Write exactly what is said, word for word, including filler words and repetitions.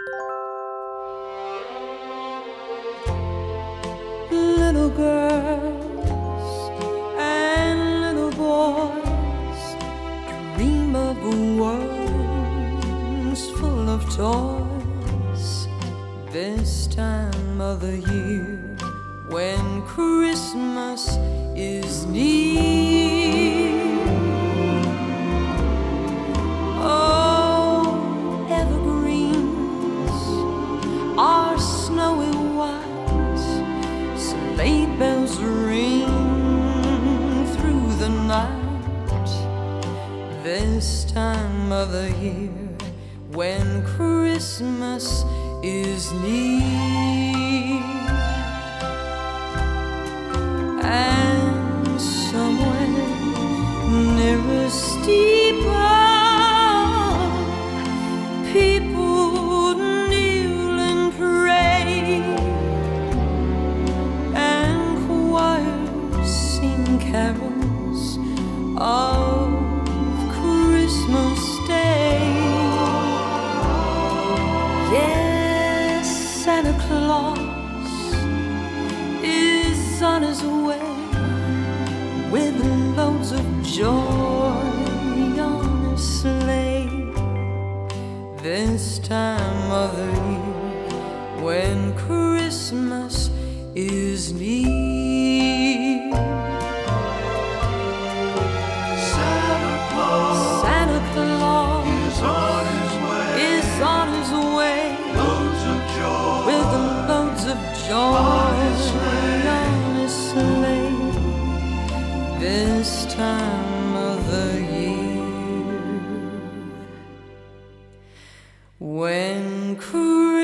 Little girls and little boys dream of a world full of toys. This time of the year, when Christmas is near, oh, evergreens are snowy white, sleigh bells ring through the night. This time of the year, when Christmas is near, and somewhere near a steeple, people kneel and pray, and choirs sing carols of Christmas Day. Yes, Santa Claus is on his way with loads of joy on his sleigh. This time of the year, when Christmas is near, Santa Claus, Santa Claus is on his way, is on his way loads of joy with loads of joy on his sleigh. on his sleigh. This time of the year, when Christmas